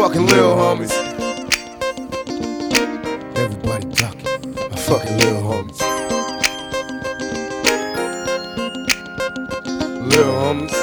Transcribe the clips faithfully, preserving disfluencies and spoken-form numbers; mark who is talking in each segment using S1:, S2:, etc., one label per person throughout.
S1: fucking little homies. Everybody ducking. My fucking little homies. Little homies.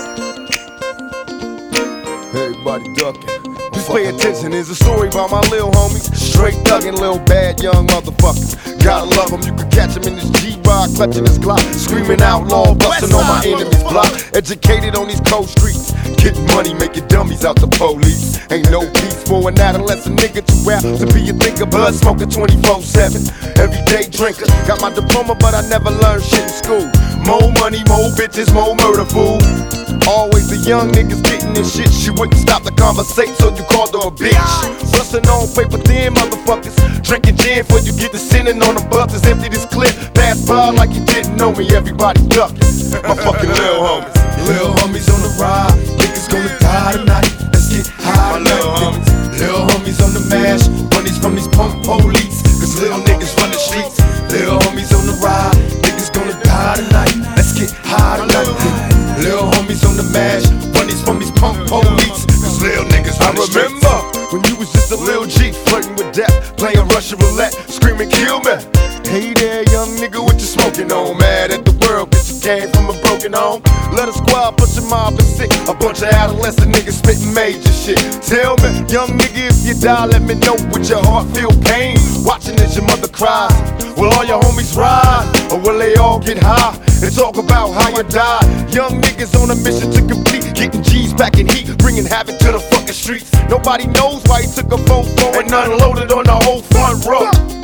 S1: Everybody ducking. Just pay attention, here's a story about my little homies. Straight thuggin', little bad young motherfuckers. Gotta love them, you can catch them in this G-Rod, clutching his Glock, screaming outlaw, busting on my enemy's block. Educated on these cold streets, getting money, making dummies out the police. Ain't no peace for an adolescent nigga too rap to be a thinker, blood smoker twenty-four seven. Everyday drinker, got my diploma but I never learned shit in school. More money, more bitches, more murder, fool. Always the young niggas getting this shit. She wouldn't stop the conversation, so you called her a bitch. Bustin' on paper thin motherfuckers, drinking gin before you get to sinning on the buses. Empty this clip, pass by like you didn't know me. Everybody ducking. My fucking little homies.
S2: Little homies on the ride, niggas gonna die tonight. Let's get high.
S1: My little homies.
S2: Little homies on the mash, bunnies from these punk police. Cause little niggas run the streets. Little homies on the ride, niggas gonna die tonight. Let's get high tonight. Little homies on the mash, bunnies from these punk police. Cause little niggas run the streets.
S1: I remember when you was just a little G, flirting with death, playing Russian roulette, screaming kill me. Hey there, young nigga, what you smoking on? Mad at the world, bitch, you came from a broken home. Let a squad push a mob and sick. A bunch of adolescent niggas spitting major shit. Tell me, young nigga, if you die, let me know. Would your heart feel pain? Watching as your mother cries. Will all your homies ride? Or will they all get high and talk about how you died? Young niggas on a mission to complete, getting G's back in heat, bringing havoc to the fucking streets. Nobody knows why he took a Fofo and unloaded on the whole front row.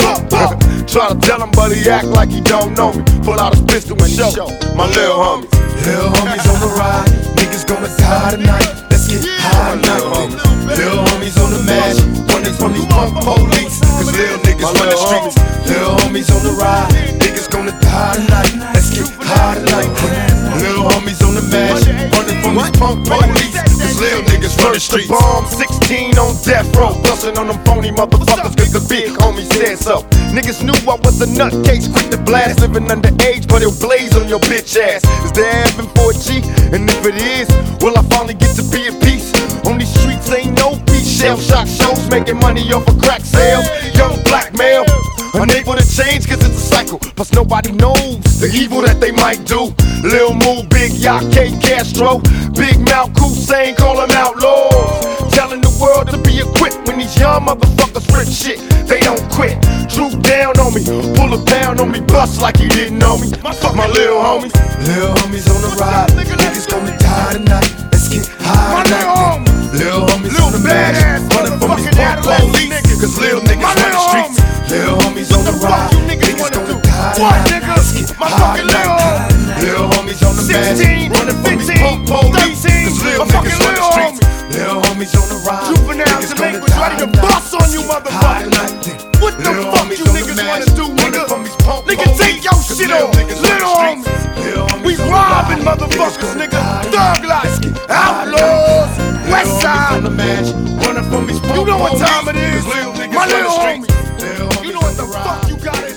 S1: Try to tell him, but he act like he don't know me. Pull out his pistol and show my little homies.
S2: Little homies on the ride, niggas gonna die tonight. Let's get high tonight. Little homies on the mash, running from these punk police. Cause little niggas run the streets. Little homies on the ride, niggas gonna die tonight. Let's get high tonight. Little homies on the mash, running from these punk police. Cause little niggas run the streets.
S1: Bomb sixteen on death row, bustin' on them phony motherfuckers cause the big homie said so. Niggas knew I was a nutcase, quick to blast, living underage, but it'll blaze on your bitch ass. Is there heaven for a G? And if it is, will I finally get to be at peace? On these streets ain't no peace. Shell shock shows, making money off of crack sales. Young black male, unable to change cause it's a cycle. Plus nobody knows the evil that they might do. Lil Moo, Big Yacht, K Castro, Big Mouth, Hussein, call them outlaws. Telling the world to be equipped when these young motherfuckers rip shit, they don't quit. Droop down on me, pull a pound on me, bust like he didn't know me. Fuck my little homies.
S2: Little homies on the ride, niggas gonna die tonight. Let's get high tonight. Little homies on the mash, running from these punk police. Cause little niggas run the streets. Little homies on the ride, niggas gonna die tonight. Let's get high tonight. Little homies on the mash, running from these punk police. Cause little niggas run the streets. Little homies on the ride,
S1: Juveniles and language ready to bust on you motherfuckers. What the fuck you niggas wanna do, nigga? Nigga, take your shit off. Little homies, we robbing motherfuckers, nigga. Thug life, outlaws, west side. You know what time it is, my little homie. You know what the fuck you gotta